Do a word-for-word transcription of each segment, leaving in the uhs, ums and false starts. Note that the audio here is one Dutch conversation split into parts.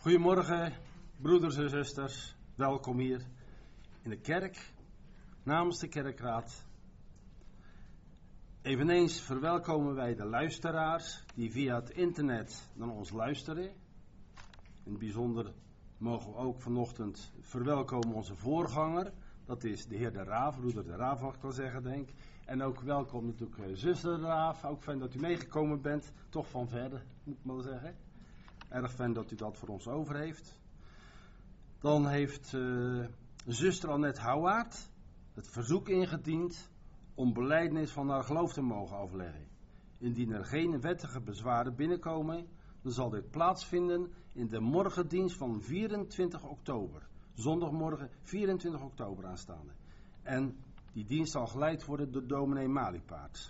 Goedemorgen, broeders en zusters. Welkom hier in de kerk, namens de kerkraad. Eveneens verwelkomen wij de luisteraars die via het internet naar ons luisteren. In het bijzonder mogen we ook vanochtend verwelkomen onze voorganger. Dat is de heer De Raaf, broeder De Raaf mag ik wel zeggen, denk ik. En ook welkom natuurlijk uh, zuster De Raaf. Ook fijn dat u meegekomen bent, toch van verder, moet ik maar zeggen. Erg fijn dat u dat voor ons over heeft. Dan heeft uh, zuster Annette Houwaard het verzoek ingediend om belijdenis van haar geloof te mogen afleggen. Indien er geen wettige bezwaren binnenkomen, dan zal dit plaatsvinden in de morgendienst van vierentwintig oktober. Zondagmorgen vierentwintig oktober aanstaande. En die dienst zal geleid worden door dominee Maliepaard.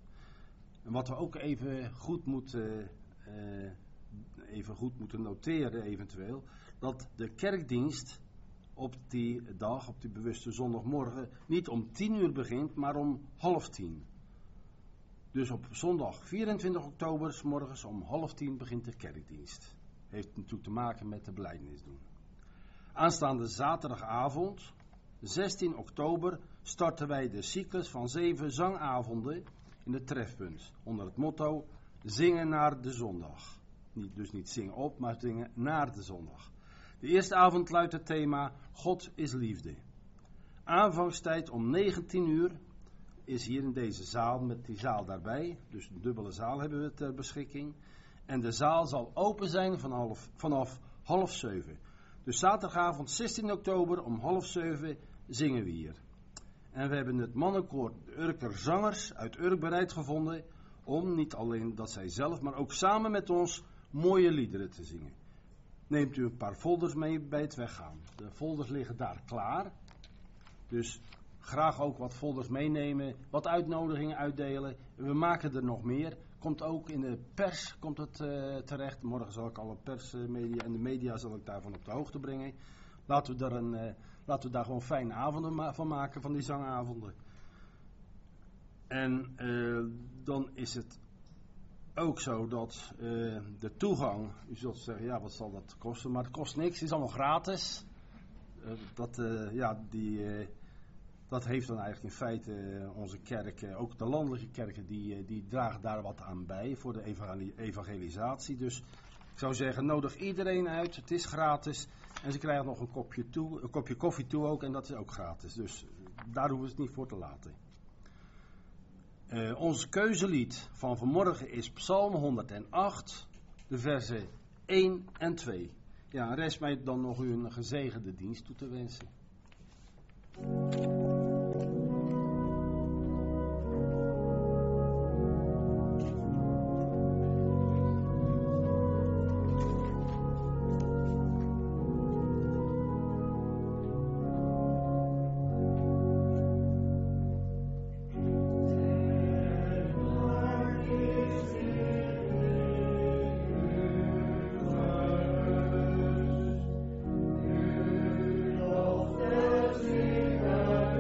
En wat we ook even goed moeten, uh, even goed moeten noteren eventueel, dat de kerkdienst op die dag, op die bewuste zondagmorgen, niet om tien uur begint, maar om half tien. Dus op zondag vierentwintig oktober, 's morgens om half tien begint de kerkdienst. Heeft natuurlijk te maken met de belijdenis doen. Aanstaande zaterdagavond, zestien oktober, starten wij de cyclus van zeven zangavonden in het trefpunt. Onder het motto, zingen naar de zondag. Niet, dus niet zingen op, maar zingen naar de zondag. De eerste avond luidt het thema, God is liefde. Aanvangstijd om negentien uur is hier in deze zaal, met die zaal daarbij. Dus een dubbele zaal hebben we ter beschikking. En de zaal zal open zijn vanaf, vanaf half zeven. Dus zaterdagavond zestien oktober om half zeven zingen we hier. En we hebben het mannenkoor de Urker Zangers uit Urk bereid gevonden om niet alleen dat zij zelf, maar ook samen met ons mooie liederen te zingen. Neemt u een paar folders mee bij het weggaan. De folders liggen daar klaar. Dus graag ook wat folders meenemen, wat uitnodigingen uitdelen. We maken er nog meer. Komt ook in de pers komt het uh, terecht. Morgen zal ik alle persmedia en de media zal ik daarvan op de hoogte brengen. Laten we daar, een, uh, laten we daar gewoon fijne avonden ma- van maken, van die zangavonden. En uh, dan is het ook zo dat uh, de toegang, u zult zeggen, ja, wat zal dat kosten? Maar het kost niks, het is allemaal gratis. Uh, dat, uh, ja, die, uh, dat heeft dan eigenlijk in feite uh, onze kerk, uh, ook de landelijke kerken, die, uh, die dragen daar wat aan bij voor de evangel- evangelisatie. Dus ik zou zeggen, nodig iedereen uit, het is gratis. En ze krijgen nog een kopje, toe, een kopje koffie toe ook, en dat is ook gratis. Dus uh, daar hoeven we het niet voor te laten. Uh, ons keuzelied van vanmorgen is Psalm honderdacht, de versen één en twee. Ja, rest mij dan nog u een gezegende dienst toe te wensen. Thank you.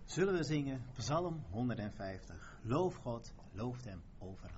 Zullen we zingen Psalm honderdvijftig. Loof God, looft hem overal.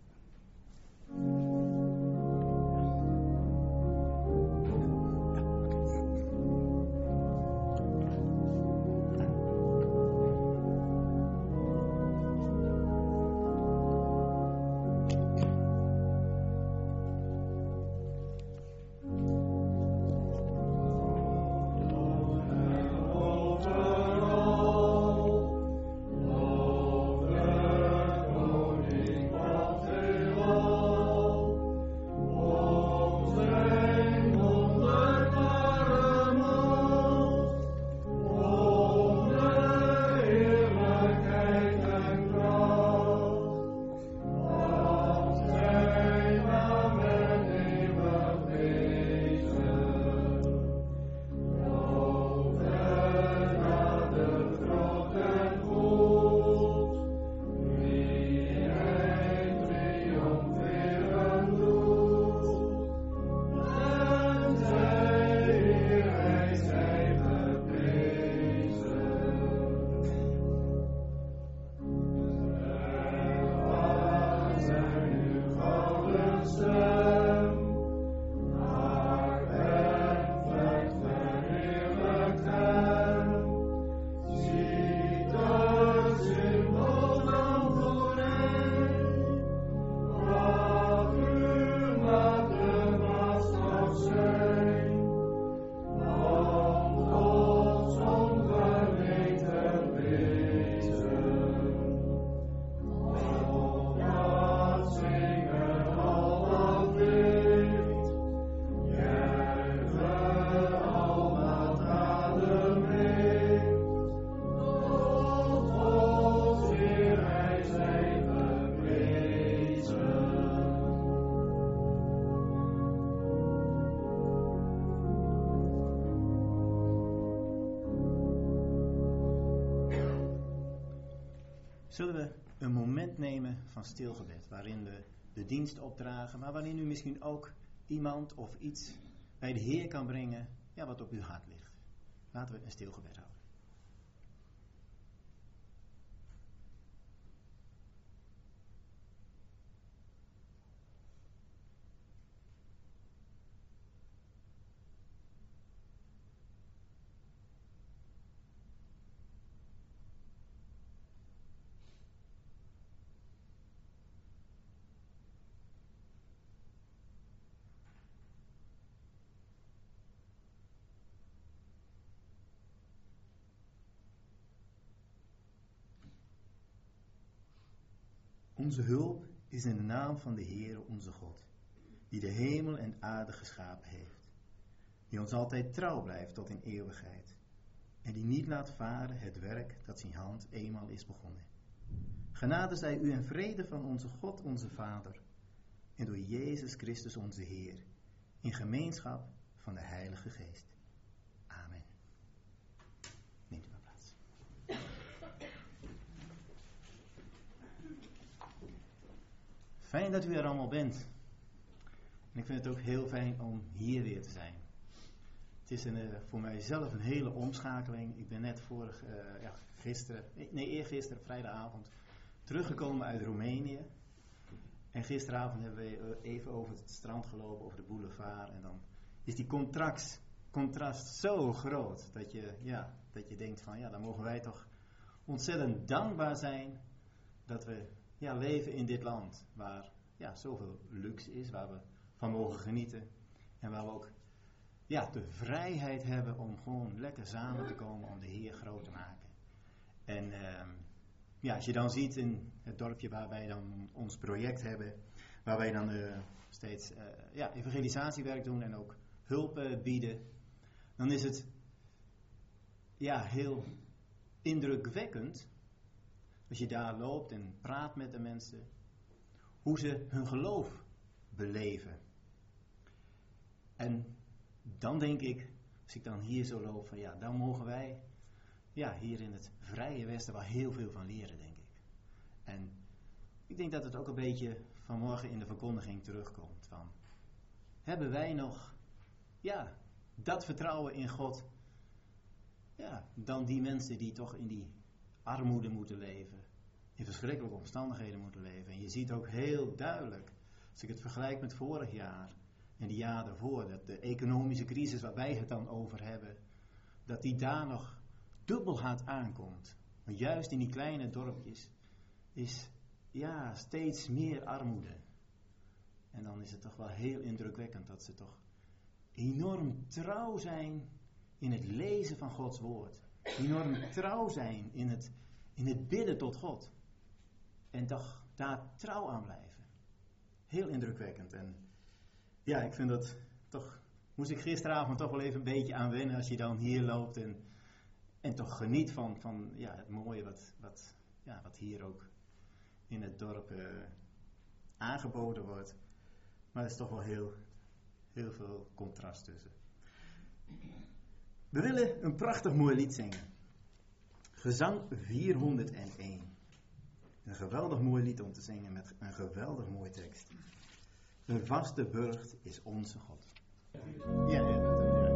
Zullen we een moment nemen van stilgebed, waarin we de dienst opdragen, maar waarin u misschien ook iemand of iets bij de Heer kan brengen, ja, wat op uw hart ligt. Laten we een stilgebed houden. Onze hulp is in de naam van de Heere onze God, die de hemel en aarde geschapen heeft, die ons altijd trouw blijft tot in eeuwigheid, en die niet laat varen het werk dat zijn hand eenmaal is begonnen. Genade zij u en vrede van onze God, onze Vader, en door Jezus Christus onze Heer, in gemeenschap van de Heilige Geest. Amen. Neemt u maar plaats. Fijn dat u er allemaal bent. En ik vind het ook heel fijn om hier weer te zijn. Het is een, uh, voor mijzelf een hele omschakeling. Ik ben net vorig, uh, ja, gisteren, nee eergisteren, vrijdagavond, teruggekomen uit Roemenië. En gisteravond hebben we even over het strand gelopen, over de boulevard. En dan is die contrast, contrast zo groot dat je, ja, dat je denkt van, ja, dan mogen wij toch ontzettend dankbaar zijn dat we ja, leven in dit land waar ja, zoveel luxe is, waar we van mogen genieten en waar we ook ja, de vrijheid hebben om gewoon lekker samen te komen om de Heer groot te maken. En uh, ja, als je dan ziet in het dorpje waar wij dan ons project hebben, waar wij dan uh, steeds uh, ja, evangelisatiewerk doen en ook hulp uh, bieden, dan is het ja, heel indrukwekkend als je daar loopt en praat met de mensen, hoe ze hun geloof beleven. En dan denk ik, als ik dan hier zo loop, van ja, dan mogen wij ja, hier in het vrije Westen wel heel veel van leren, denk ik. En ik denk dat het ook een beetje vanmorgen in de verkondiging terugkomt. Van, hebben wij nog ja, dat vertrouwen in God, ja, dan die mensen die toch in die armoede moeten leven, in verschrikkelijke omstandigheden moeten leven. En je ziet ook heel duidelijk, als ik het vergelijk met vorig jaar en die jaar daarvoor, dat de economische crisis waar wij het dan over hebben, dat die daar nog dubbel hard aankomt. Want juist in die kleine dorpjes is ja, steeds meer armoede. En dan is het toch wel heel indrukwekkend dat ze toch enorm trouw zijn in het lezen van Gods woord. Enorm trouw zijn in het, in het bidden tot God. En toch daar trouw aan blijven. Heel indrukwekkend. En ja, ik vind dat toch, moest ik gisteravond toch wel even een beetje aan wennen als je dan hier loopt en, en toch geniet van, van ja, het mooie wat, wat, ja, wat hier ook in het dorp uh, aangeboden wordt. Maar er is toch wel heel, heel veel contrast tussen. We willen een prachtig mooi lied zingen. Gezang vierhonderdéén. Een geweldig mooi lied om te zingen met een geweldig mooi tekst. Een vaste burcht is onze God. Ja, ja, ja.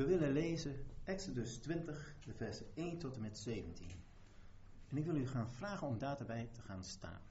willen lezen Exodus twintig, de versen één tot en met zeventien. En ik wil u gaan vragen om daarbij te gaan staan.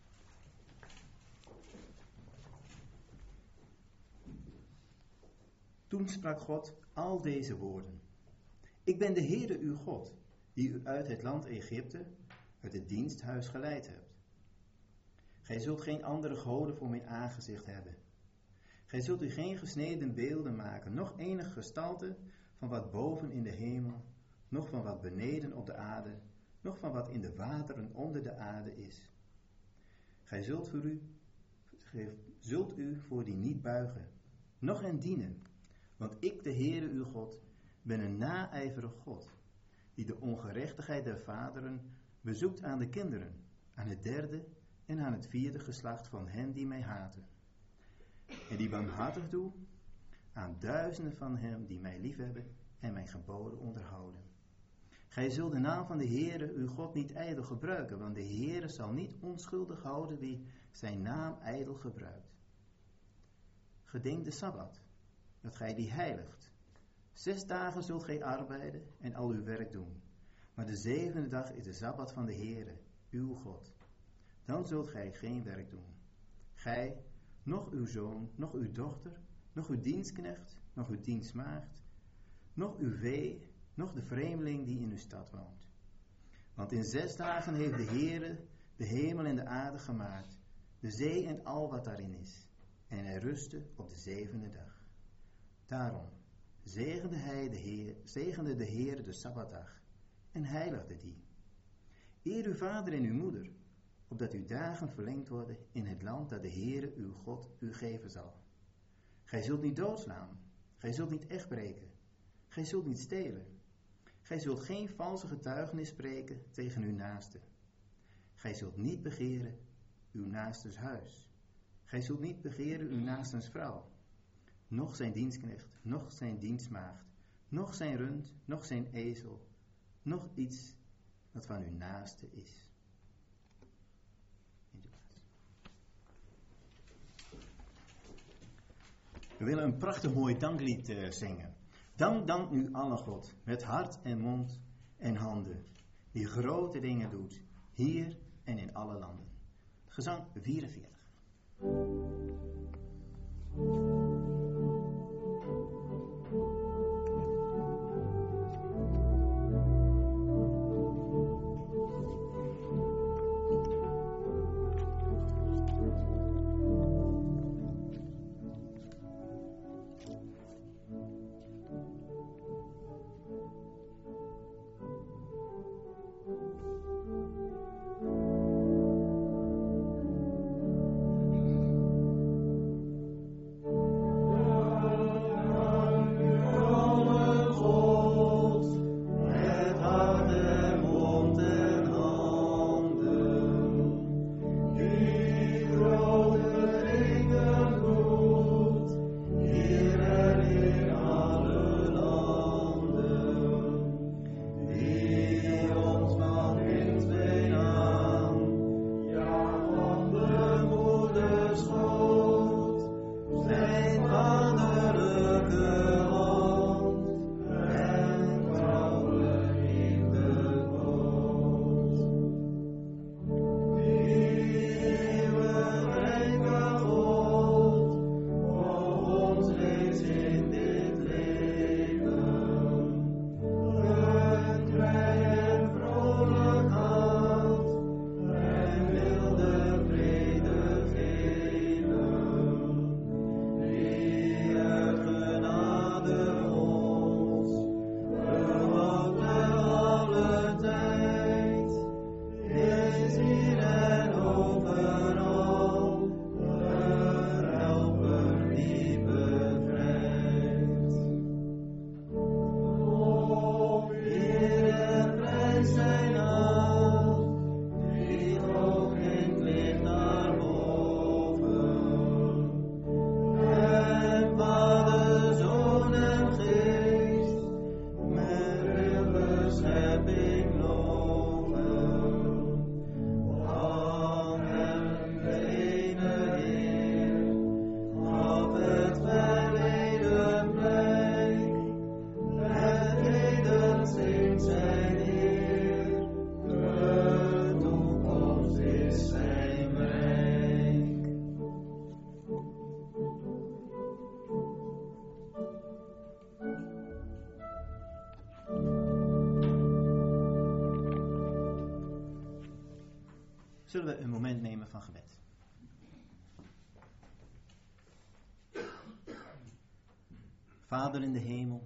Toen sprak God al deze woorden. Ik ben de Heere uw God, die u uit het land Egypte, uit het diensthuis geleid hebt. Gij zult geen andere goden voor mijn aangezicht hebben. Gij zult u geen gesneden beelden maken, noch enige gestalte van wat boven in de hemel, noch van wat beneden op de aarde, noch van wat in de wateren onder de aarde is. Gij zult, voor u, gij zult u voor die niet buigen, noch hen dienen, want ik, de Heere uw God, ben een naijverig God, die de ongerechtigheid der vaderen bezoekt aan de kinderen, aan het derde en aan het vierde geslacht van hen die mij haten. En die barmhartig doe aan duizenden van hen die mij liefhebben en mijn geboden onderhouden. Gij zult de naam van de Heere uw God niet ijdel gebruiken, want de Heere zal niet onschuldig houden wie zijn naam ijdel gebruikt. Gedenk de Sabbat, dat gij die heiligt. Zes dagen zult gij arbeiden en al uw werk doen. Maar de zevende dag is de Sabbat van de Heere, uw God. Dan zult gij geen werk doen. Gij, noch uw zoon, noch uw dochter, noch uw dienstknecht, noch uw dienstmaagd, noch uw vee, noch de vreemdeling die in uw stad woont. Want in zes dagen heeft de Heere de hemel en de aarde gemaakt, de zee en al wat daarin is. En hij rustte op de zevende dag. Daarom zegende hij de Heer, zegende de Heer de Sabbatdag en heiligde die. Eer uw vader en uw moeder, opdat uw dagen verlengd worden in het land dat de Heere uw God u geven zal. Gij zult niet doodslaan, gij zult niet echtbreken, gij zult niet stelen. Gij zult geen valse getuigenis spreken tegen uw naaste. Gij zult niet begeren uw naastes huis. Gij zult niet begeren uw naastens vrouw, noch zijn dienstknecht, noch zijn dienstmaagd, noch zijn rund, noch zijn ezel, noch iets wat van uw naaste is. We willen een prachtig mooi danklied uh, zingen. Dank, dank nu alle God, met hart en mond en handen, die grote dingen doet, hier en in alle landen. Gezang vierenveertig. zullen we een moment nemen van gebed. Vader in de hemel,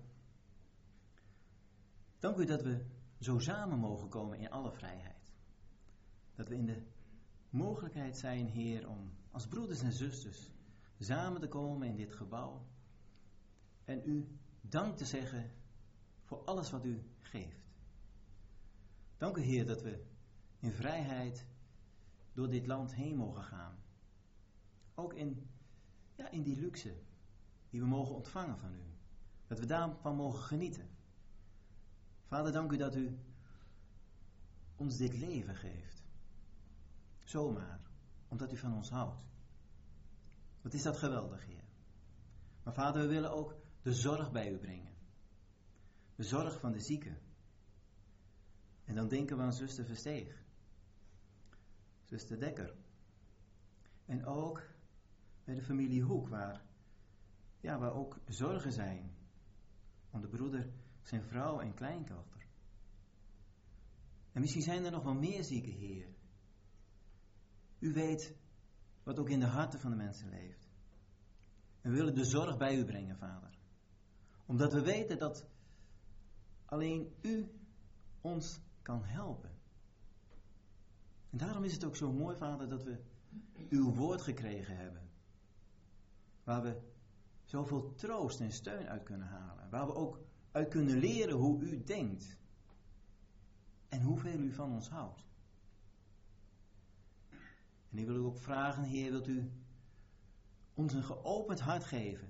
dank u dat we zo samen mogen komen in alle vrijheid. Dat we in de mogelijkheid zijn, Heer, om als broeders en zusters samen te komen in dit gebouw en u dank te zeggen voor alles wat u geeft. Dank u, Heer, dat we in vrijheid door dit land heen mogen gaan. Ook in, ja, in die luxe die we mogen ontvangen van u. Dat we daarvan mogen genieten. Vader, dank u dat u ons dit leven geeft. Zomaar, omdat u van ons houdt. Wat is dat geweldig, Heer. Maar Vader, we willen ook de zorg bij u brengen. De zorg van de zieken. En dan denken we aan zuster Versteeg. Zuster Dekker. En ook bij de familie Hoek, waar, ja, waar ook zorgen zijn. Om de broeder, zijn vrouw en kleindochter. En misschien zijn er nog wel meer zieken, Heer. U weet wat ook in de harten van de mensen leeft. En we willen de zorg bij u brengen, Vader. Omdat we weten dat alleen u ons kan helpen. En daarom is het ook zo mooi, Vader, dat we uw woord gekregen hebben. Waar we zoveel troost en steun uit kunnen halen. Waar we ook uit kunnen leren hoe u denkt. En hoeveel u van ons houdt. En ik wil u ook vragen, Heer, wilt u ons een geopend hart geven.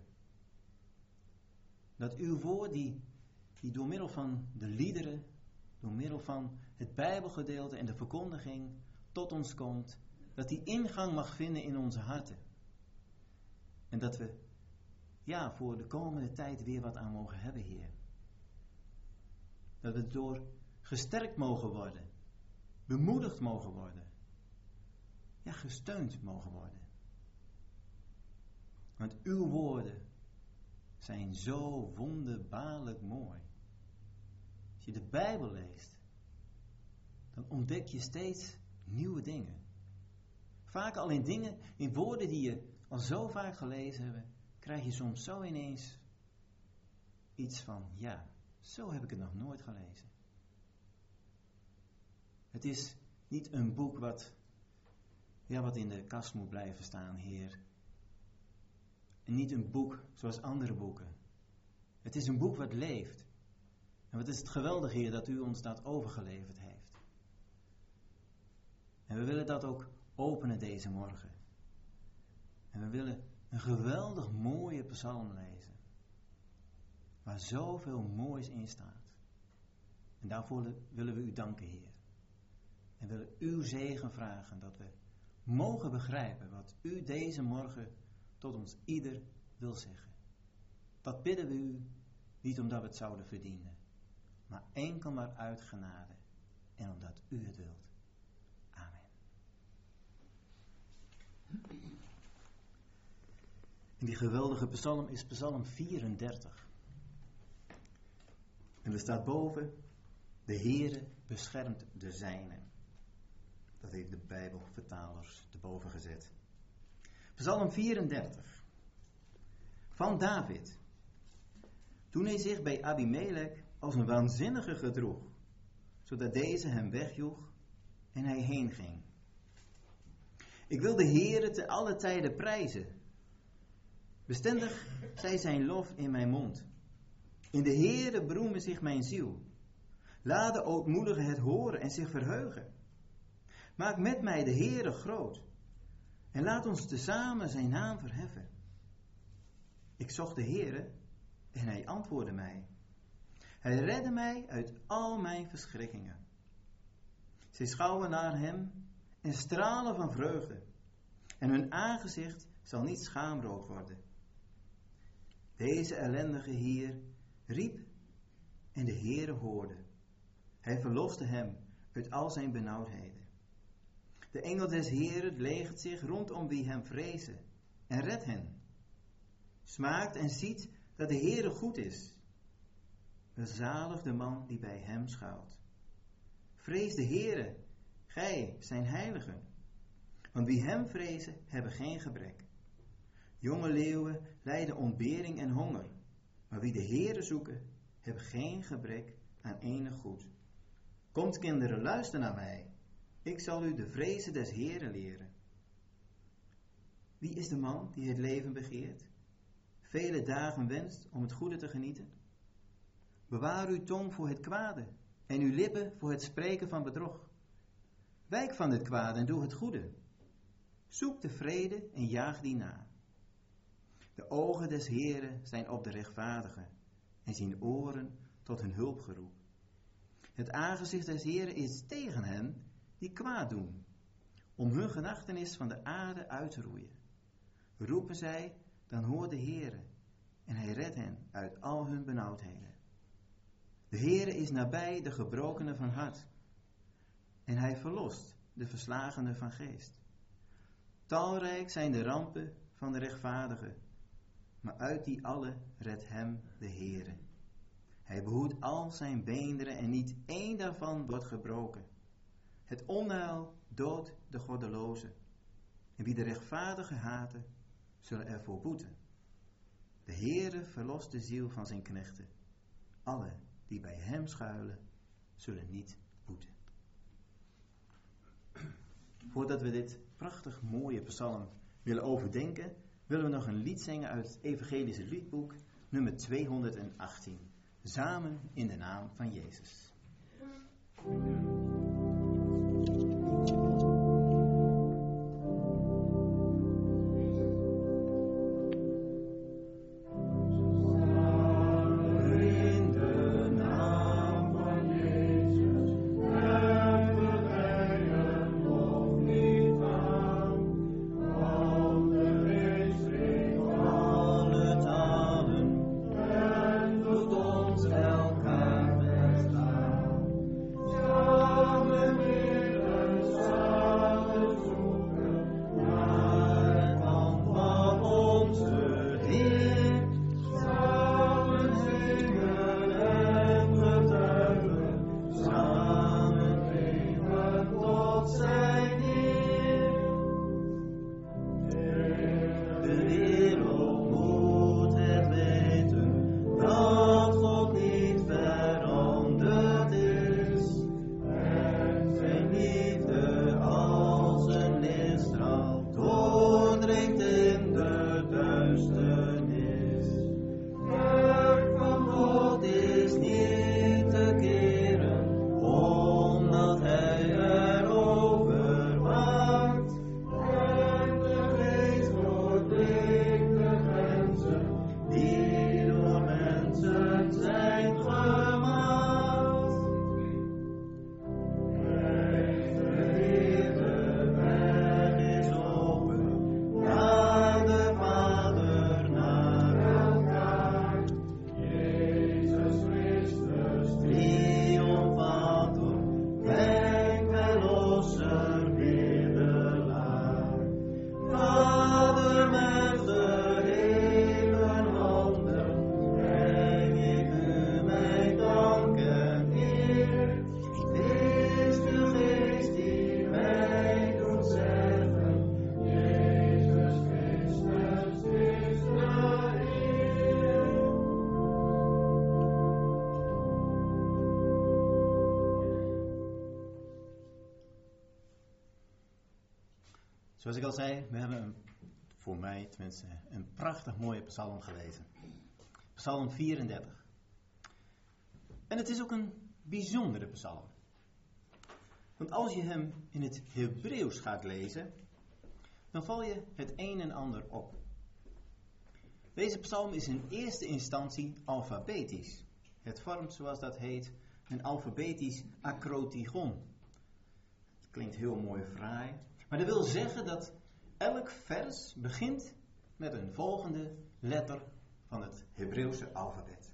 Dat uw woord, die, die door middel van de liederen, door middel van het Bijbelgedeelte en de verkondiging tot ons komt, dat die ingang mag vinden in onze harten. En dat we, ja, voor de komende tijd weer wat aan mogen hebben, Heer. Dat we door gesterkt mogen worden, bemoedigd mogen worden, ja, gesteund mogen worden. Want uw woorden zijn zo wonderbaarlijk mooi. Als je de Bijbel leest, dan ontdek je steeds nieuwe dingen. Vaak al in dingen, in woorden die je al zo vaak gelezen hebt, krijg je soms zo ineens iets van, ja, zo heb ik het nog nooit gelezen. Het is niet een boek wat, ja, wat in de kast moet blijven staan, Heer. En niet een boek zoals andere boeken. Het is een boek wat leeft. En wat is het geweldig, Heer, dat u ons dat overgeleverd heeft. En we willen dat ook openen deze morgen. En we willen een geweldig mooie psalm lezen. Waar zoveel moois in staat. En daarvoor willen we u danken, Heer. En willen uw zegen vragen dat we mogen begrijpen wat u deze morgen tot ons ieder wil zeggen. Dat bidden we u niet omdat we het zouden verdienen, maar enkel maar uit genade en omdat u het wilt. Amen. En die geweldige psalm is psalm vierendertig. En er staat boven, de Heere beschermt de zijnen. Dat heeft de Bijbelvertalers erboven gezet. Psalm vierendertig. Van David. Toen hij zich bij Abimelech als een waanzinnige gedroeg, zodat deze hem wegjoeg en hij heen ging. Ik wil de Heere te alle tijden prijzen. Bestendig zij zijn lof in mijn mond. In de Heere beroeme zich mijn ziel. Laat de ootmoedigen het horen en zich verheugen. Maak met mij de Heere groot. En laat ons tezamen zijn naam verheffen. Ik zocht de Heere en hij antwoordde mij. Hij redde mij uit al mijn verschrikkingen. Zij schouwen naar hem en stralen van vreugde. En hun aangezicht zal niet schaamrood worden. Deze ellendige Heer riep en de Heere hoorde. Hij verloste hem uit al zijn benauwdheden. De engel des Heeren legert zich rondom wie hem vrezen en redt hen. Smaakt en ziet dat de Heere goed is. Welzalig de man die bij hem schuilt. Vrees de Heere, gij zijn heiligen, Want wie hem vrezen, hebben geen gebrek. Jonge leeuwen lijden ontbering en honger. Maar wie de Heere zoeken, hebben geen gebrek aan enig goed. Komt kinderen, luister naar mij. Ik zal u de vrezen des Heeren leren. Wie is de man die het leven begeert? Vele dagen wenst om het goede te genieten? Bewaar uw tong voor het kwade en uw lippen voor het spreken van bedrog. Wijk van het kwade en doe het goede. Zoek de vrede en jaag die na. De ogen des Heeren zijn op de rechtvaardigen en zijn oren tot hun hulpgeroep. Het aangezicht des Heeren is tegen hen die kwaad doen, om hun gedachtenis van de aarde uit te roeien. Roepen zij, dan hoort de Heere en hij redt hen uit al hun benauwdheden. De Heere is nabij de gebrokenen van hart en hij verlost de verslagenen van geest. Talrijk zijn de rampen van de rechtvaardigen, maar uit die alle redt hem de Heere. Hij behoedt al zijn beenderen en niet één daarvan wordt gebroken. Het onheil doodt de goddeloze. En wie de rechtvaardige haten, zullen ervoor boeten. De Heere verlost de ziel van zijn knechten. Alle die bij hem schuilen, zullen niet boeten. Voordat we dit prachtig mooie psalm willen overdenken, willen we nog een lied zingen uit het evangelische liedboek, nummer tweehonderdachttien. Samen in de naam van Jezus. Zoals ik al zei, we hebben een, voor mij tenminste een prachtig mooie psalm gelezen. Psalm vierendertig. En het is ook een bijzondere psalm. Want als je hem in het Hebreeuws gaat lezen, dan val je het een en ander op. Deze psalm is in eerste instantie alfabetisch. Het vormt, zoals dat heet, een alfabetisch acrotygon. Het klinkt heel mooi fraai. Maar dat wil zeggen dat elk vers begint met een volgende letter van het Hebreeuwse alfabet.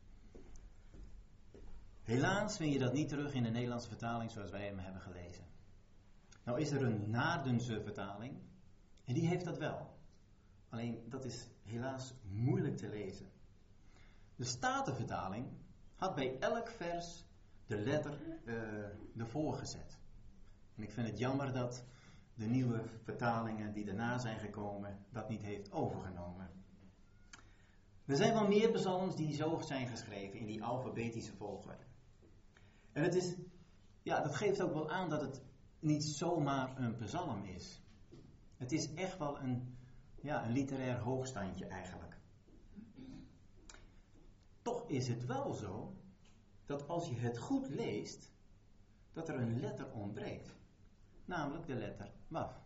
Helaas vind je dat niet terug in de Nederlandse vertaling zoals wij hem hebben gelezen. Nou is er een Naardense vertaling en die heeft dat wel. Alleen dat is helaas moeilijk te lezen. De Statenvertaling had bij elk vers de letter uh, ervoor gezet. En ik vind het jammer dat de nieuwe vertalingen die daarna zijn gekomen dat niet heeft overgenomen. Er zijn wel meer psalms die zo zijn geschreven in die alfabetische volgorde. En het is, ja, dat geeft ook wel aan dat het niet zomaar een psalm is. Het is echt wel een, ja, een literair hoogstandje eigenlijk. Toch is het wel zo dat als je het goed leest, dat er een letter ontbreekt. Namelijk de letter waf.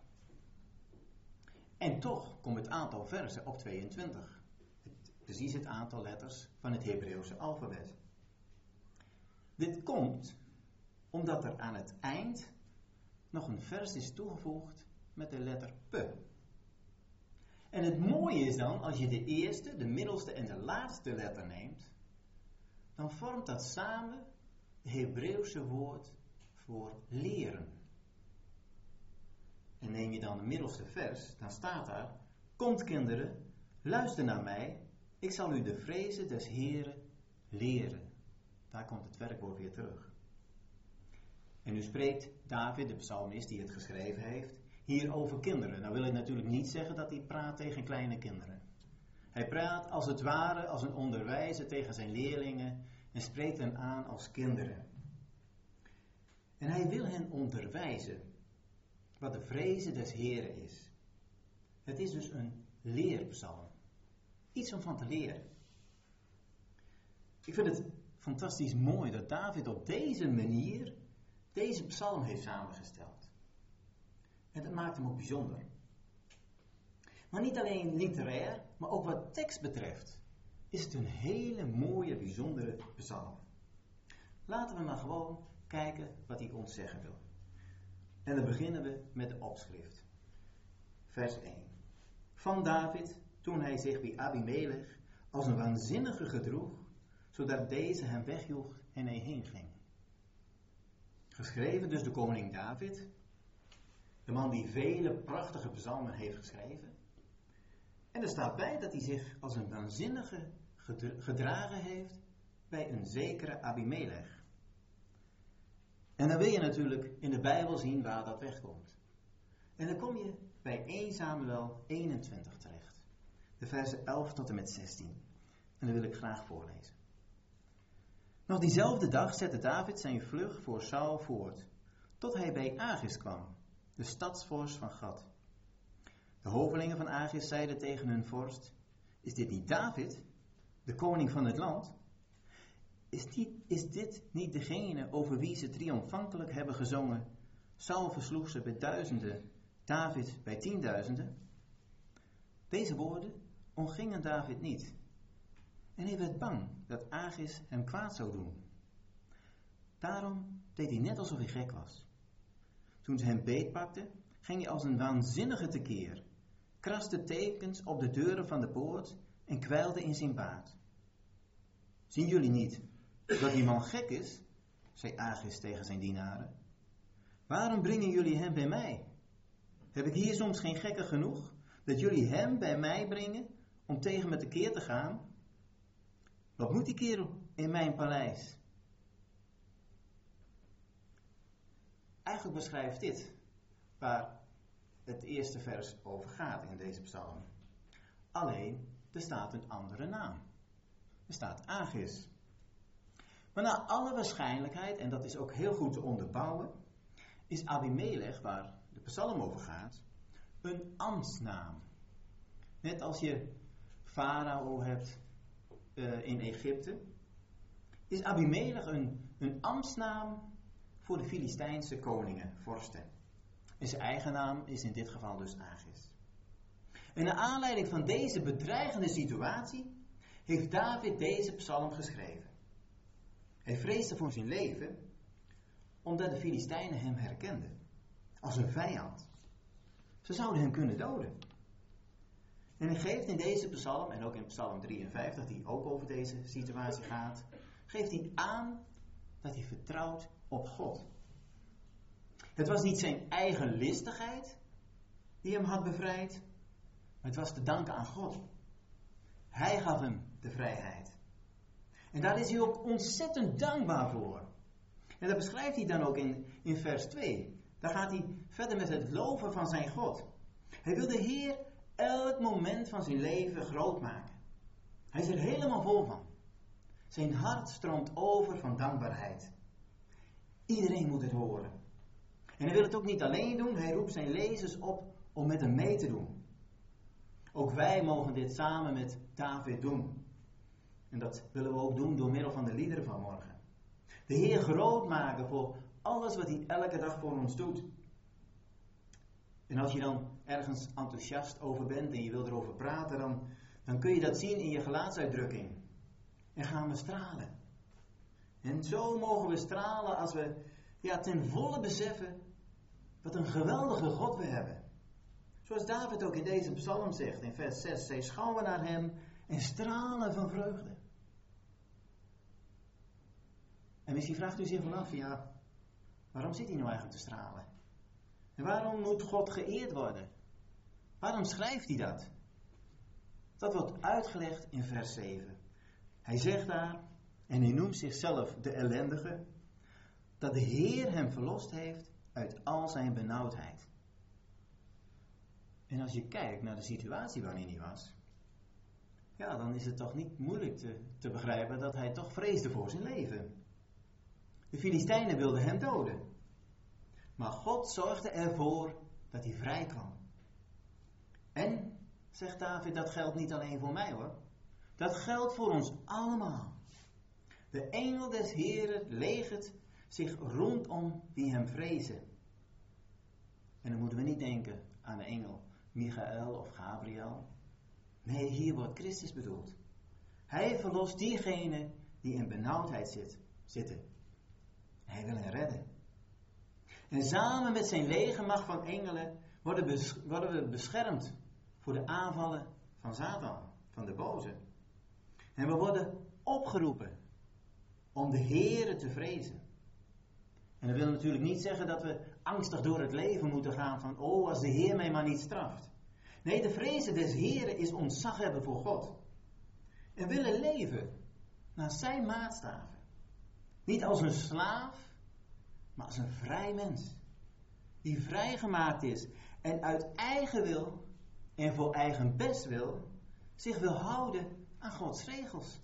En toch komt het aantal versen op tweeëntwintig. Het, precies het aantal letters van het Hebreeuwse alfabet. Dit komt omdat er aan het eind nog een vers is toegevoegd met de letter P. En het mooie is dan, als je de eerste, de middelste en de laatste letter neemt, dan vormt dat samen het Hebreeuwse woord voor leren. En neem je dan de middelste vers, dan staat daar: Komt kinderen, luister naar mij, ik zal u de vrezen des Heeren leren. Daar komt het werkwoord weer terug. En nu spreekt David, de psalmist die het geschreven heeft, hier over kinderen. Nou wil ik natuurlijk niet zeggen dat hij praat tegen kleine kinderen. Hij praat als het ware als een onderwijzer tegen zijn leerlingen en spreekt hen aan als kinderen. En hij wil hen onderwijzen wat de vrezen des Heeren is. Het is dus een leerpsalm. Iets om van te leren. Ik vind het fantastisch mooi dat David op deze manier deze psalm heeft samengesteld. En dat maakt hem ook bijzonder. Maar niet alleen literair, maar ook wat tekst betreft, is het een hele mooie, bijzondere psalm. Laten we maar gewoon kijken wat hij ons zeggen wil. En dan beginnen we met de opschrift. Vers één. Van David, toen hij zich bij Abimelech als een waanzinnige gedroeg, zodat deze hem wegjoeg en hij heen ging. Geschreven dus de koning David, de man die vele prachtige psalmen heeft geschreven. En er staat bij dat hij zich als een waanzinnige gedragen heeft bij een zekere Abimelech. En dan wil je natuurlijk in de Bijbel zien waar dat wegkomt. En dan kom je bij eerste Samuel eenentwintig terecht. De versen elf tot en met zestien. En dat wil ik graag voorlezen. Nog diezelfde dag zette David zijn vlug voor Saul voort, tot hij bij Agis kwam, de stadsvorst van Gad. De hovelingen van Agis zeiden tegen hun vorst: Is dit niet David, de koning van het land? Is, die, is dit niet degene over wie ze triomfantelijk hebben gezongen? Saul versloeg ze bij duizenden, David bij tienduizenden? Deze woorden ontgingen David niet. En hij werd bang dat Agis hem kwaad zou doen. Daarom deed hij net alsof hij gek was. Toen ze hem beetpakten, ging hij als een waanzinnige tekeer, kraste tekens op de deuren van de poort en kwijlde in zijn baard. Zien jullie niet dat die man gek is? Zei Agis tegen zijn dienaren. Waarom brengen jullie hem bij mij? Heb ik hier soms geen gekken genoeg, dat jullie hem bij mij brengen om tegen me tekeer te gaan? Wat moet die kerel in mijn paleis? Eigenlijk beschrijft dit waar het eerste vers over gaat in deze psalm. Alleen, er staat een andere naam. Er staat Agis. Maar naar alle waarschijnlijkheid, en dat is ook heel goed te onderbouwen, is Abimelech, waar de psalm over gaat, een ambtsnaam. Net als je farao hebt uh, in Egypte, is Abimelech een, een ambtsnaam voor de Filistijnse koningen, vorsten. En zijn eigen naam is in dit geval dus Agis. En naar aanleiding van deze bedreigende situatie heeft David deze psalm geschreven. Hij vreesde voor zijn leven, omdat de Filistijnen hem herkenden als een vijand. Ze zouden hem kunnen doden. En hij geeft in deze psalm, en ook in psalm drieënvijftig, die ook over deze situatie gaat, geeft hij aan dat hij vertrouwt op God. Het was niet zijn eigen listigheid die hem had bevrijd, maar het was te danken aan God. Hij gaf hem de vrijheid. En daar is hij ook ontzettend dankbaar voor. En dat beschrijft hij dan ook in, in vers twee. Dan gaat hij verder met het loven van zijn God. Hij wil de Heer elk moment van zijn leven groot maken. Hij is er helemaal vol van. Zijn hart stroomt over van dankbaarheid. Iedereen moet het horen. En hij wil het ook niet alleen doen, hij roept zijn lezers op om met hem mee te doen. Ook wij mogen dit samen met David doen. En dat willen we ook doen door middel van de liederen van morgen. De Heer groot maken voor alles wat hij elke dag voor ons doet. En als je dan ergens enthousiast over bent en je wil erover praten, dan, dan kun je dat zien in je gelaatsuitdrukking. En gaan we stralen. En zo mogen we stralen als we ja, ten volle beseffen wat een geweldige God we hebben. Zoals David ook in deze psalm zegt in vers zes. Zij schouwen naar hem en stralen van vreugde. En misschien vraagt u zich wel af, ja, waarom zit hij nou eigenlijk te stralen? En waarom moet God geëerd worden? Waarom schrijft hij dat? Dat wordt uitgelegd in vers zeven. Hij zegt daar, en hij noemt zichzelf de ellendige, dat de Heer hem verlost heeft uit al zijn benauwdheid. En als je kijkt naar de situatie waarin hij was, ja, dan is het toch niet moeilijk te, te begrijpen dat hij toch vreesde voor zijn leven. De Filistijnen wilden hem doden. Maar God zorgde ervoor dat hij vrij kwam. En, zegt David, dat geldt niet alleen voor mij hoor. Dat geldt voor ons allemaal. De engel des Heeren legert zich rondom wie hem vrezen. En dan moeten we niet denken aan de engel Michael of Gabriel. Nee, hier wordt Christus bedoeld. Hij verlost diegenen die in benauwdheid zit, zitten. Hij wil hen redden. En samen met zijn legermacht van engelen worden, bes- worden we beschermd voor de aanvallen van Satan, van de boze. En we worden opgeroepen om de Heere te vrezen. En dat wil natuurlijk niet zeggen dat we angstig door het leven moeten gaan van, oh, als de Heer mij maar niet straft. Nee, de vrezen des Heeren is ontzag hebben voor God. En willen leven naar zijn maatstaven. Niet als een slaaf, maar als een vrij mens. Die vrijgemaakt is en uit eigen wil en voor eigen bestwil zich wil houden aan Gods regels.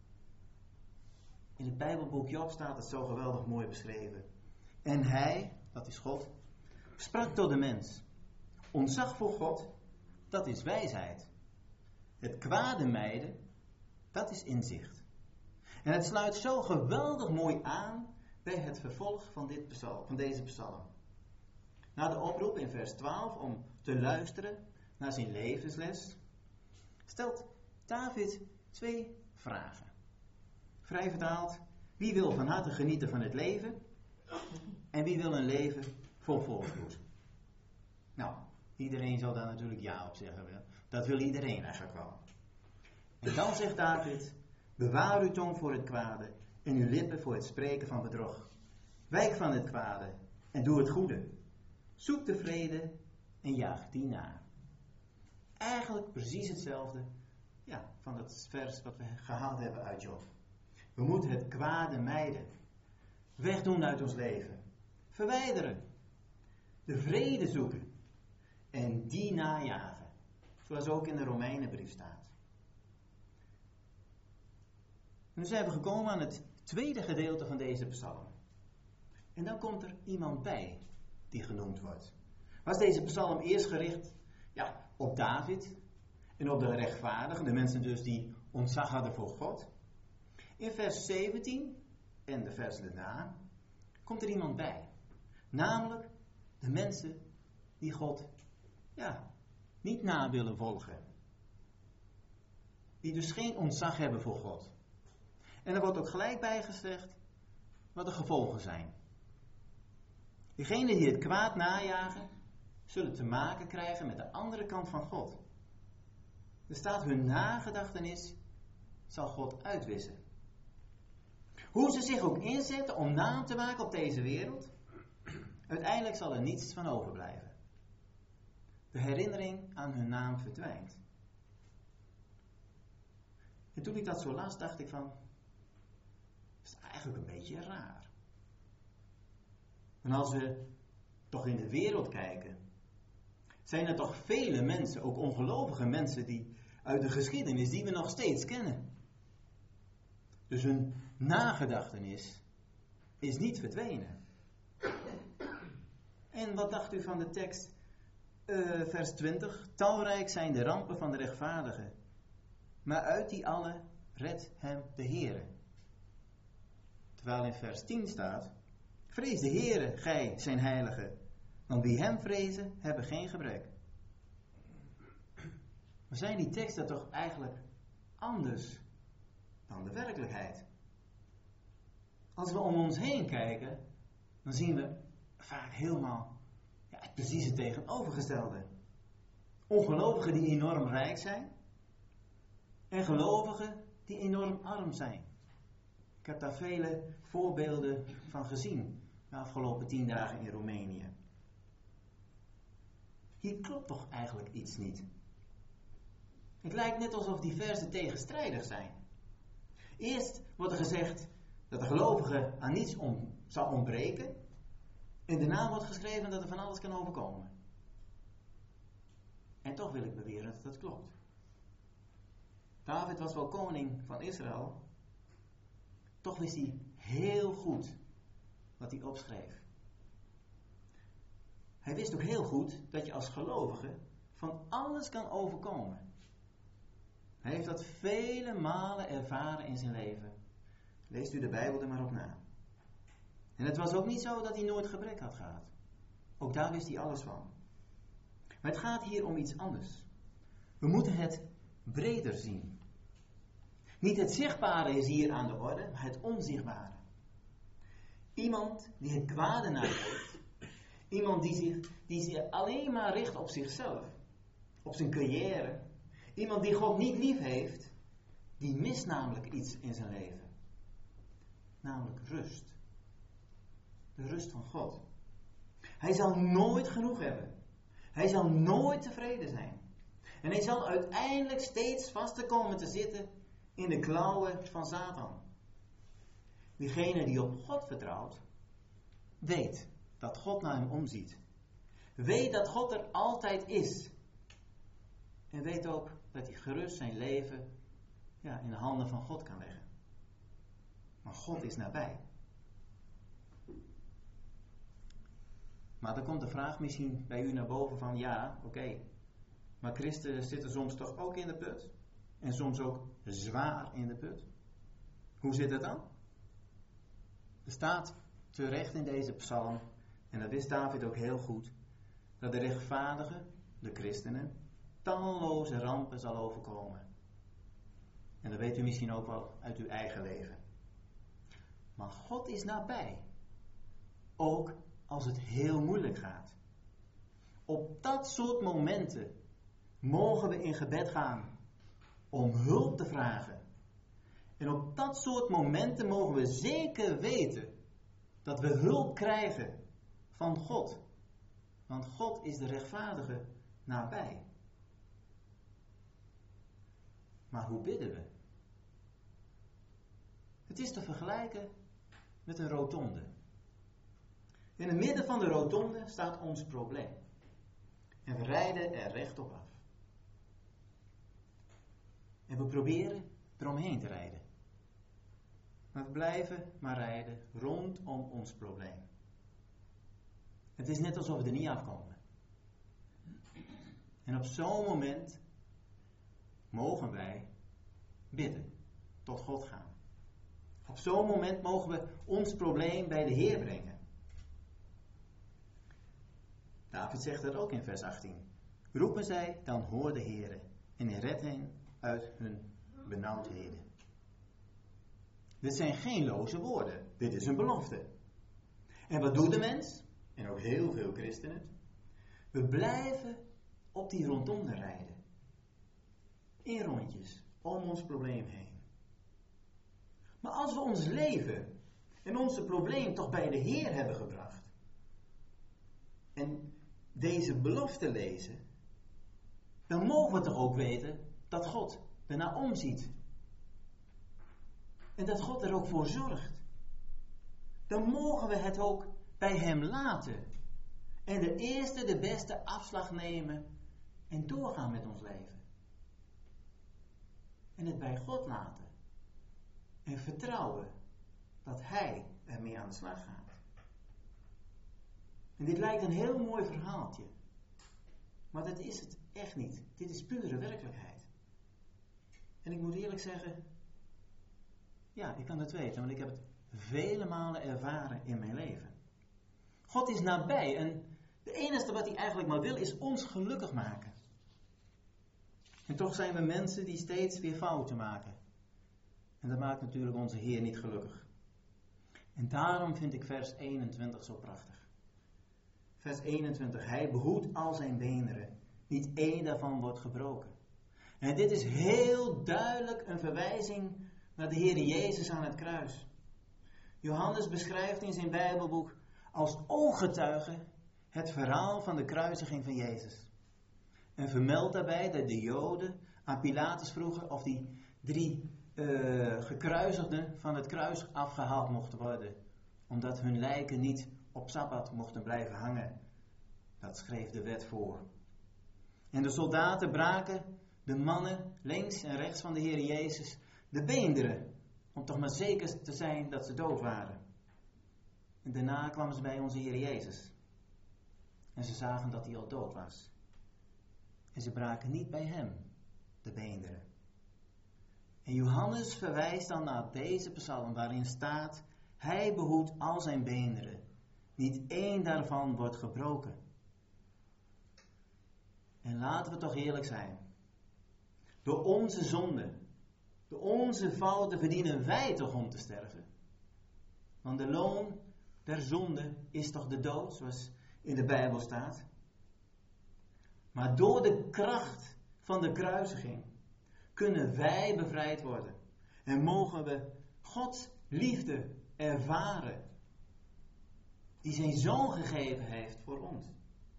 In het Bijbelboek Job staat het zo geweldig mooi beschreven. En hij, dat is God, sprak tot de mens. Ontzag voor God, dat is wijsheid. Het kwade mijden, dat is inzicht. En het sluit zo geweldig mooi aan bij het vervolg van, dit psalm, van deze psalm. Na de oproep in vers twaalf om te luisteren naar zijn levensles, stelt David twee vragen. Vrij vertaald, wie wil van harte genieten van het leven en wie wil een leven vol voorspoed? Nou, iedereen zal daar natuurlijk ja op zeggen. Dat wil iedereen eigenlijk wel. En dan zegt David, bewaar uw tong voor het kwade en uw lippen voor het spreken van bedrog. Wijk van het kwade en doe het goede. Zoek de vrede en jaag die na. Eigenlijk precies hetzelfde ja, van het vers wat we gehaald hebben uit Job. We moeten het kwade mijden. Wegdoen uit ons leven. Verwijderen. De vrede zoeken. En die najagen. Zoals ook in de Romeinenbrief staat. En nu zijn we gekomen aan het tweede gedeelte van deze psalm. En dan komt er iemand bij die genoemd wordt. Was deze psalm eerst gericht ja, op David en op de rechtvaardigen, de mensen dus die ontzag hadden voor God. In vers zeventien en de vers daarna komt er iemand bij. Namelijk de mensen die God ja, niet na willen volgen. Die dus geen ontzag hebben voor God. En er wordt ook gelijk bij gezegd wat de gevolgen zijn. Diegenen die het kwaad najagen, zullen te maken krijgen met de andere kant van God. Er staat hun nagedachtenis zal God uitwissen. Hoe ze zich ook inzetten om naam te maken op deze wereld, uiteindelijk zal er niets van overblijven. De herinnering aan hun naam verdwijnt. En toen ik dat zo las, dacht ik van, dat is eigenlijk een beetje raar. En als we toch in de wereld kijken, zijn er toch vele mensen, ook ongelovige mensen, die uit de geschiedenis die we nog steeds kennen. Dus hun nagedachtenis is niet verdwenen. En wat dacht u van de tekst, uh, vers twintig? Talrijk zijn de rampen van de rechtvaardigen, maar uit die alle redt hem de Heere. Terwijl in vers tien staat, vrees de Heere, gij zijn heilige, want wie hem vrezen, hebben geen gebrek. Maar zijn die teksten toch eigenlijk anders dan de werkelijkheid? Als we om ons heen kijken, dan zien we vaak helemaal ja, het precieze tegenovergestelde. Ongelovigen die enorm rijk zijn en gelovigen die enorm arm zijn. Ik heb daar vele voorbeelden van gezien de afgelopen tien dagen in Roemenië. Hier klopt toch eigenlijk iets niet? Het lijkt net alsof die verzen tegenstrijdig zijn. Eerst wordt er gezegd dat de gelovige aan niets om, zal ontbreken. En daarna wordt geschreven dat er van alles kan overkomen. En toch wil ik beweren dat dat klopt. David was wel koning van Israël. Toch wist hij heel goed wat hij opschreef. Hij wist ook heel goed dat je als gelovige van alles kan overkomen. Hij heeft dat vele malen ervaren in zijn leven. Leest u de Bijbel er maar op na. En het was ook niet zo dat hij nooit gebrek had gehad. Ook daar wist hij alles van. Maar het gaat hier om iets anders. We moeten het breder zien. Niet het zichtbare is hier aan de orde, maar het onzichtbare. Iemand die het kwade naleeft. Iemand die zich, die zich alleen maar richt op zichzelf. Op zijn carrière. Iemand die God niet lief heeft. Die mist namelijk iets in zijn leven. Namelijk rust. De rust van God. Hij zal nooit genoeg hebben. Hij zal nooit tevreden zijn. En hij zal uiteindelijk steeds vaster komen te zitten in de klauwen van Satan. Diegene die op God vertrouwt, weet dat God naar hem omziet. Weet dat God er altijd is. En weet ook dat hij gerust zijn leven ja, in de handen van God kan leggen. Maar God is nabij. Maar dan komt de vraag misschien bij u naar boven van ja, oké. Okay, maar christenen zitten soms toch ook in de put? En soms ook zwaar in de put? Hoe zit het dan? Er staat terecht in deze psalm, en dat wist David ook heel goed, dat de rechtvaardige, de christenen, talloze rampen zal overkomen. En dat weet u misschien ook wel uit uw eigen leven. Maar God is nabij. Ook als het heel moeilijk gaat. Op dat soort momenten mogen we in gebed gaan om hulp te vragen. En op dat soort momenten mogen we zeker weten dat we hulp krijgen van God. Want God is de rechtvaardige nabij. Maar hoe bidden we? Het is te vergelijken met een rotonde. In het midden van de rotonde staat ons probleem. En we rijden er rechtop af. En we proberen eromheen te rijden. Maar we blijven maar rijden rondom ons probleem. Het is net alsof we er niet afkomen. En op zo'n moment mogen wij bidden, tot God gaan. Op zo'n moment mogen we ons probleem bij de Heer brengen. David zegt dat ook in vers achttien. Roepen zij, dan hoor de Heer en hij redt hen uit hun benauwdheden. Dit zijn geen loze woorden. Dit is een belofte. En wat doet de mens? En ook heel veel christenen. We blijven op die rotonde rijden. In rondjes. Om ons probleem heen. Maar als we ons leven en onze probleem toch bij de Heer hebben gebracht. En deze belofte lezen. Dan mogen we toch ook weten dat God ernaar omziet. En dat God er ook voor zorgt. Dan mogen we het ook bij hem laten. En de eerste, de beste afslag nemen en doorgaan met ons leven. En het bij God laten. En vertrouwen dat Hij ermee aan de slag gaat. En dit lijkt een heel mooi verhaaltje. Maar dat is het echt niet. Dit is pure werkelijkheid. En ik moet eerlijk zeggen, ja, ik kan het weten, want ik heb het vele malen ervaren in mijn leven. God is nabij en de enige wat hij eigenlijk maar wil is ons gelukkig maken. En toch zijn we mensen die steeds weer fouten maken. En dat maakt natuurlijk onze Heer niet gelukkig. En daarom vind ik vers eenentwintig zo prachtig. Vers eenentwintig. Hij behoedt al zijn beenderen. Niet één daarvan wordt gebroken. En dit is heel duidelijk een verwijzing naar de Heer Jezus aan het kruis. Johannes beschrijft in zijn Bijbelboek als ooggetuige het verhaal van de kruisiging van Jezus. En vermeldt daarbij dat de Joden aan Pilatus vroegen of die drie uh, gekruisigden van het kruis afgehaald mochten worden. Omdat hun lijken niet op Sabbat mochten blijven hangen. Dat schreef de wet voor. En de soldaten braken de mannen links en rechts van de Heer Jezus de beenderen. Om toch maar zeker te zijn dat ze dood waren. En daarna kwamen ze bij onze Heer Jezus. En ze zagen dat hij al dood was. En ze braken niet bij hem de beenderen. En Johannes verwijst dan naar deze psalm waarin staat: hij behoedt al zijn beenderen. Niet één daarvan wordt gebroken. En laten we toch eerlijk zijn. Door onze zonde, door onze fouten verdienen wij toch om te sterven. Want de loon der zonde is toch de dood, zoals in de Bijbel staat. Maar door de kracht van de kruisiging kunnen wij bevrijd worden. En mogen we Gods liefde ervaren, die zijn zoon gegeven heeft voor ons.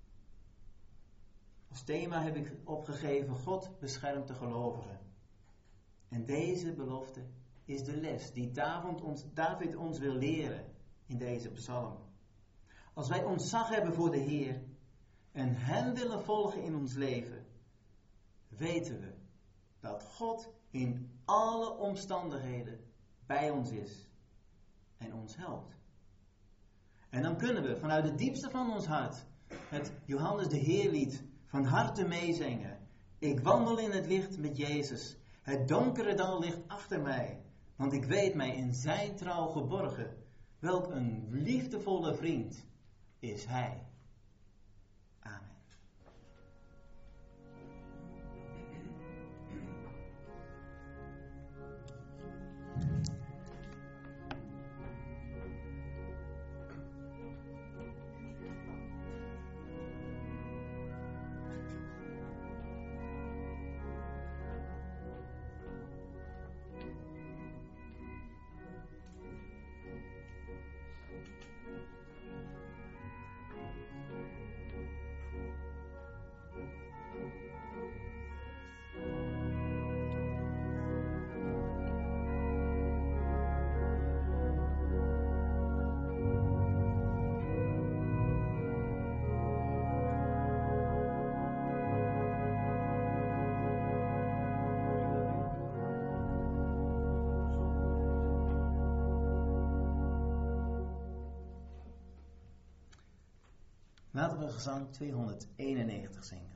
Als thema heb ik opgegeven: God beschermt de gelovigen. En deze belofte is de les die David ons, David ons wil leren in deze psalm. Als wij ontzag hebben voor de Heer en hem willen volgen in ons leven, weten we dat God in alle omstandigheden bij ons is en ons helpt. En dan kunnen we vanuit het diepste van ons hart het Johannes de Heerlied van harte meezingen. Ik wandel in het licht met Jezus. Het donkere dal ligt achter mij. Want ik weet mij in zijn trouw geborgen. Welk een liefdevolle vriend is hij. Amen. Laten we gezang tweehonderdeenennegentig zingen.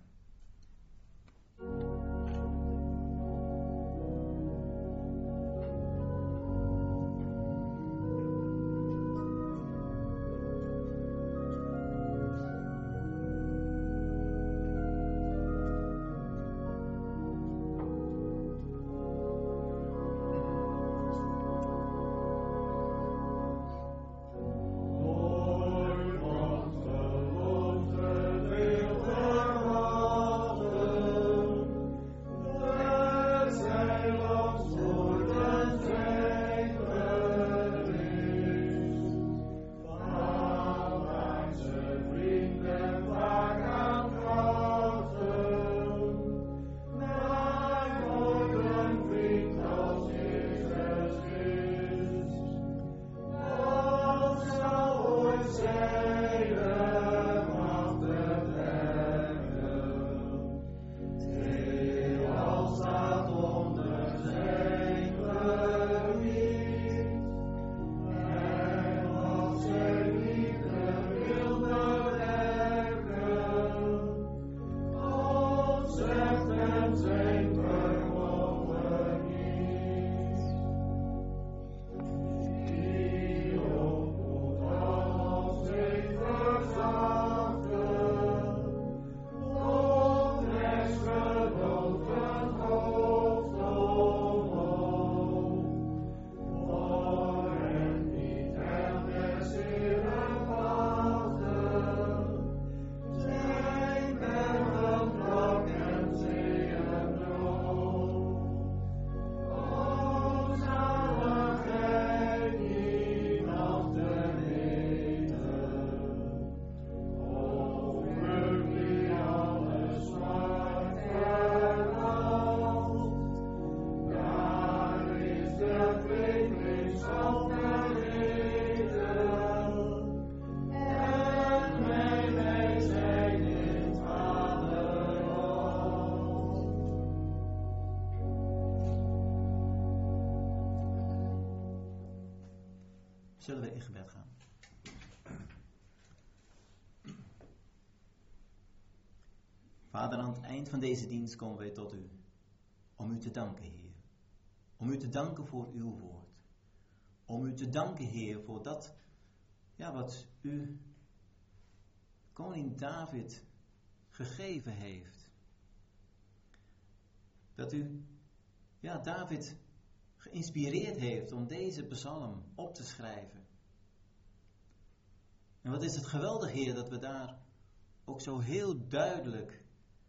Lord, zullen we in gebed gaan. Vader, aan het eind van deze dienst komen wij tot u. Om u te danken, Heer. Om u te danken voor uw woord. Om u te danken, Heer, voor dat, ja, wat u koning David gegeven heeft. Dat u, ja, David geïnspireerd heeft om deze psalm op te schrijven. En wat is het geweldig, Heer, dat we daar ook zo heel duidelijk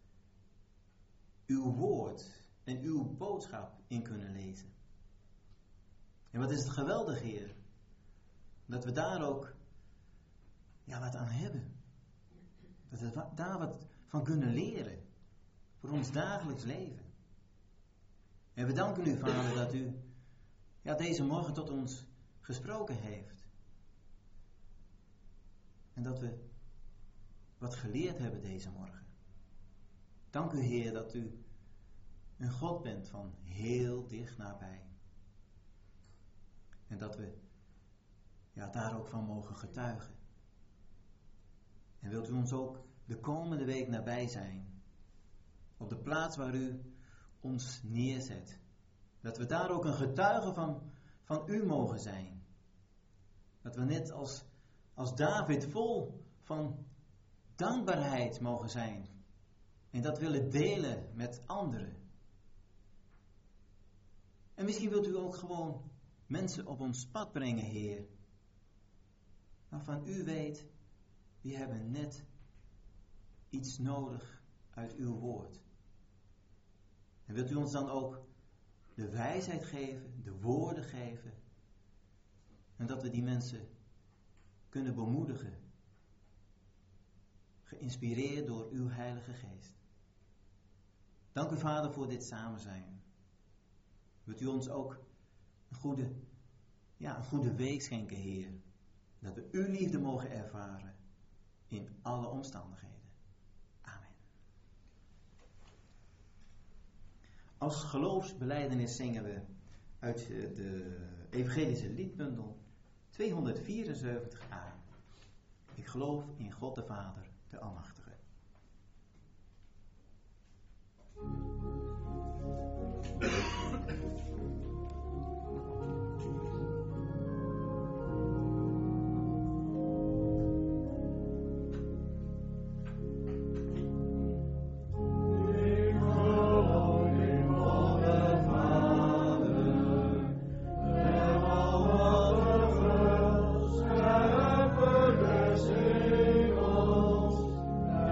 uw woord en uw boodschap in kunnen lezen. En wat is het geweldig, Heer, dat we daar ook, ja, wat aan hebben. Dat we daar wat van kunnen leren voor ons dagelijks leven. En we danken u, Vader, dat u, ja, deze morgen tot ons gesproken heeft. En dat we wat geleerd hebben deze morgen. Dank u, Heer, dat u een God bent van heel dicht nabij. En dat we, ja, daar ook van mogen getuigen. En wilt u ons ook de komende week nabij zijn. Op de plaats waar u ons neerzet. Dat we daar ook een getuige van, van u mogen zijn. Dat we net als, als David vol van dankbaarheid mogen zijn. En dat willen delen met anderen. En misschien wilt u ook gewoon mensen op ons pad brengen, Heer. Waarvan u weet, die hebben net iets nodig uit uw woord. En wilt u ons dan ook de wijsheid geven, de woorden geven. En dat we die mensen kunnen bemoedigen. Geïnspireerd door uw Heilige Geest. Dank u, Vader, voor dit samen zijn. Wilt u ons ook een goede, ja, een goede week schenken, Heer. Dat we uw liefde mogen ervaren in alle omstandigheden. Amen. Als geloofsbelijdenis zingen we uit de evangelische liedbundel tweehonderdvierenzeventig a. Ik geloof in God de Vader, de Almachtige. Amen.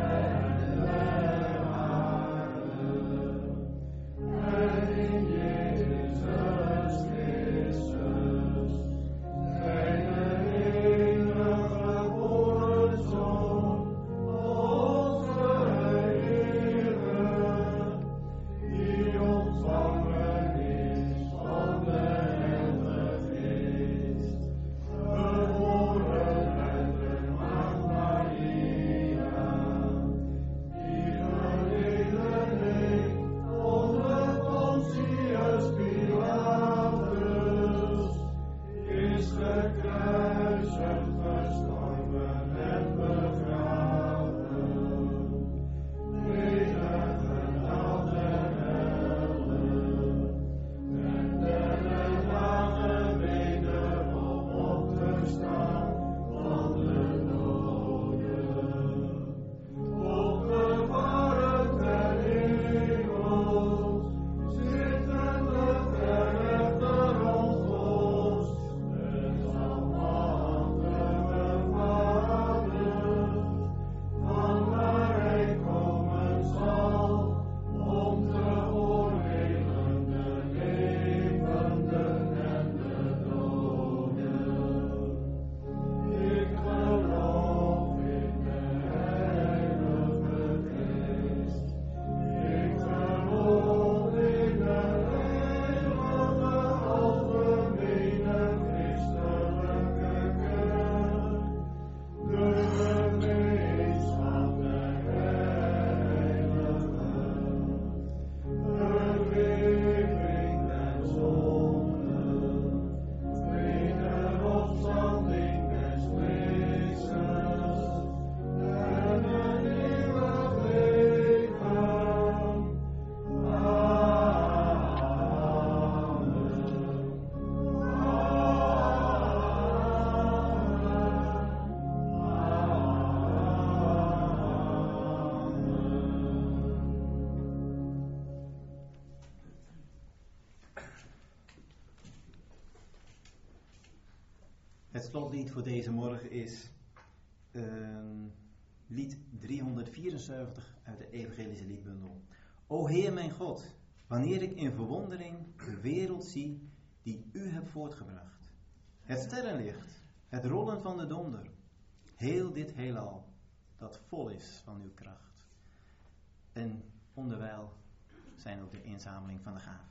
Het slotlied voor deze morgen is uh, lied driehonderdvierenzeventig uit de Evangelische liedbundel. O Heer mijn God, wanneer ik in verwondering de wereld zie die u hebt voortgebracht. Het sterrenlicht, het rollen van de donder, heel dit heelal dat vol is van uw kracht. En onderwijl zijn ook de inzameling van de gaven.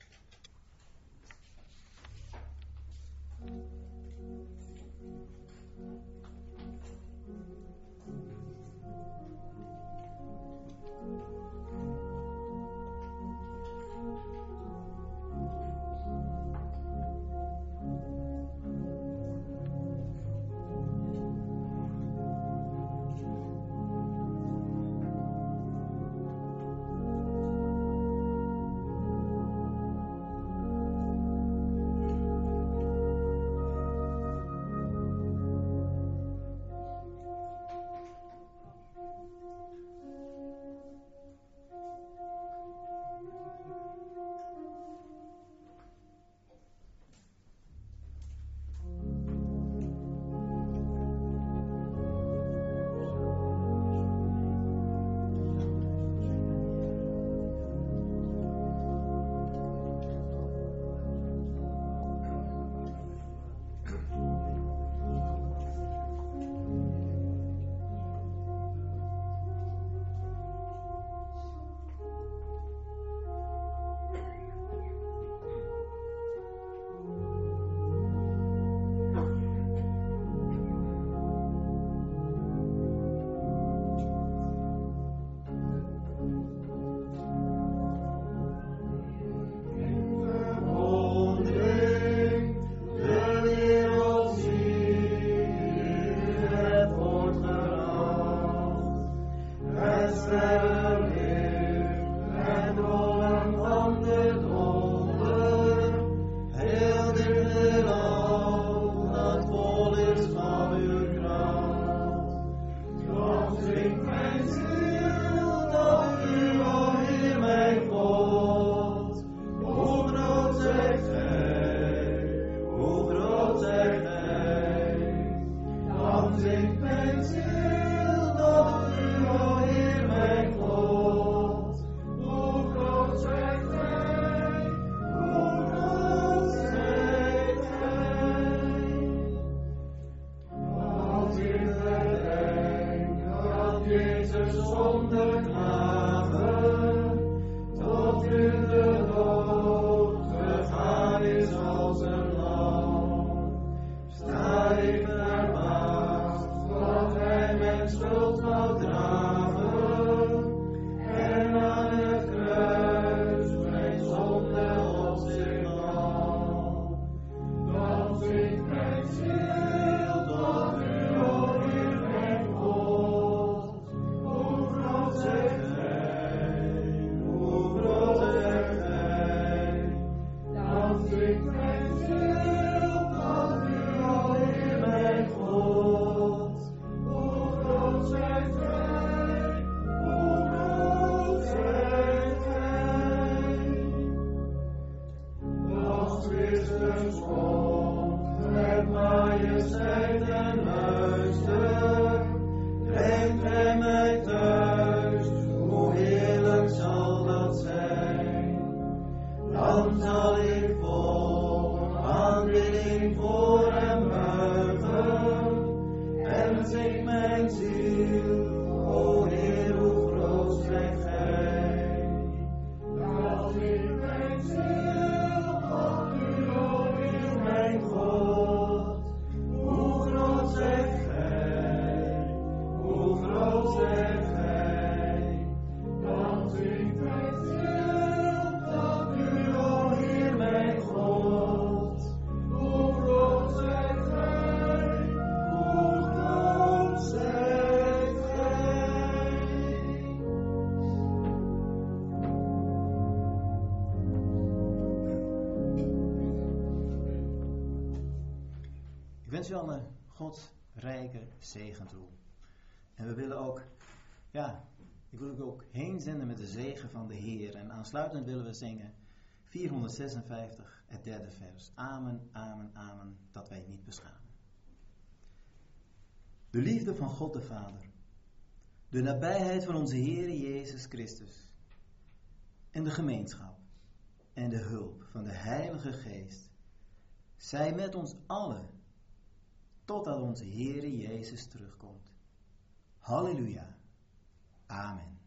Ik wens u allen Gods rijke zegen toe. En we willen ook, ja, ik wil u ook heen zenden met de zegen van de Heer. En aansluitend willen we zingen vierhonderdzesenvijftig, het derde vers. Amen, amen, amen, dat wij niet beschamen. de liefde van God de Vader, de nabijheid van onze Heere Jezus Christus en de gemeenschap en de hulp van de Heilige Geest zij met ons allen totdat onze Heere Jezus terugkomt. Halleluja. Amen.